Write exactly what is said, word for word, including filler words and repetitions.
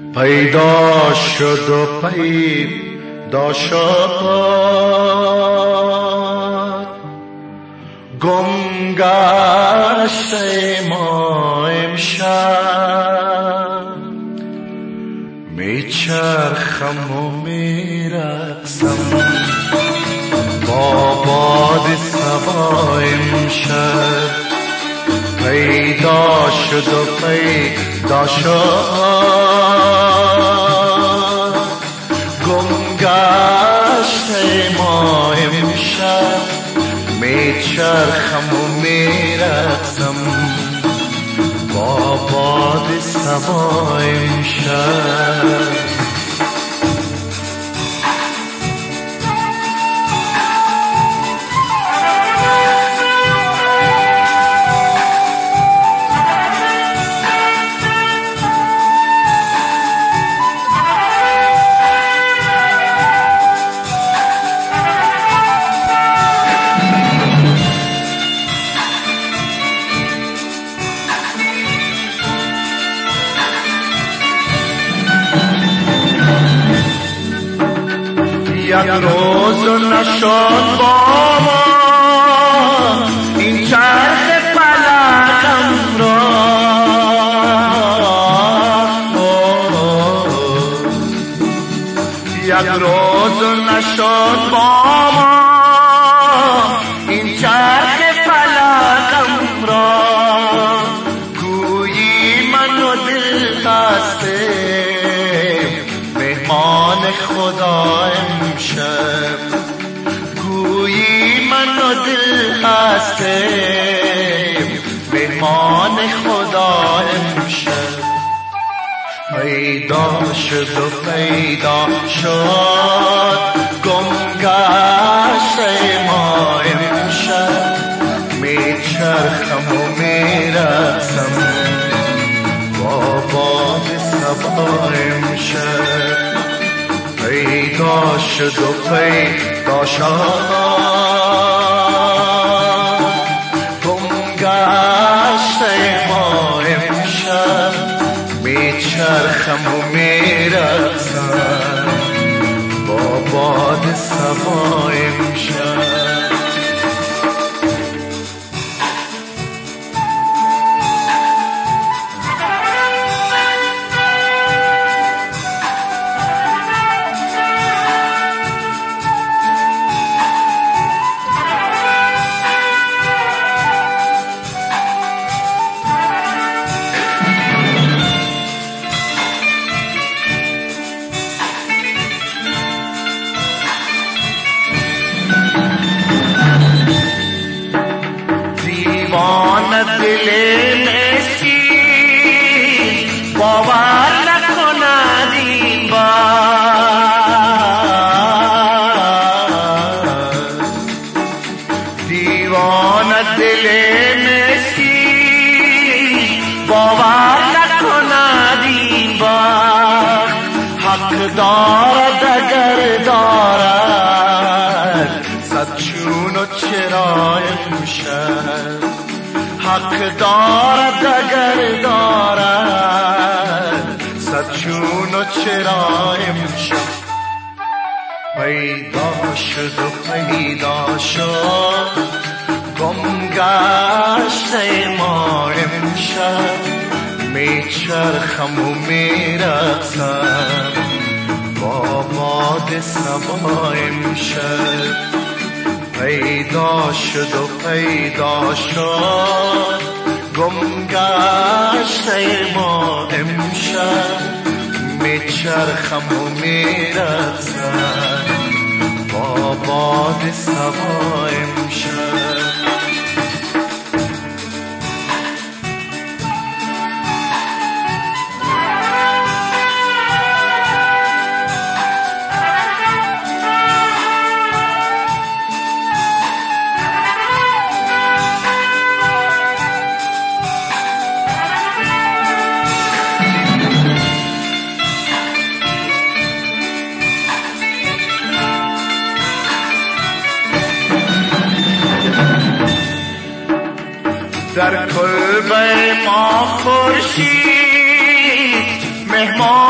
پیدا شد و پیدا شد، گم گشت ما امشب. میچرخم و میرقصم با باد صبا امشب. پیدا شد و پیدا شد، گم گشت ما امشب. میچرخم و میرقصم با باد صبا امشب. یک روز نشد با ما این چرخ فلکم را، یک روز نشد با ما این چرخ فلکم را. گویی من و دل خسته مهمان خدا امشب. گویی من و دل هستیم مهمان خدا امشب. پیدا شد و پیدا شد، گم گشت ما امشب. میچرخم و میرقصم با باد صبا امشب. پیدا شد و پیدا شد، گم گشت ما امشب. میچرخم و میرقصم با باد صبا امشب. دل مسکین باور نکند این بار. دیوانه دل مسکین باور نکند این بار. حق دارد اگر دارد صد چون و چرا امشب. حق دارد اگر دارد صد چون و چرا امشب. پیدا شد و پیدا شد، گم گشت ما امشب. میچرخم و میرقصم با باد صبا امشب. پیدا شد و پیدا شد، گم گشت ما امشب. میچرخم و میرقصم با باد صبا امشب. در کلبه ما خورشید مهمان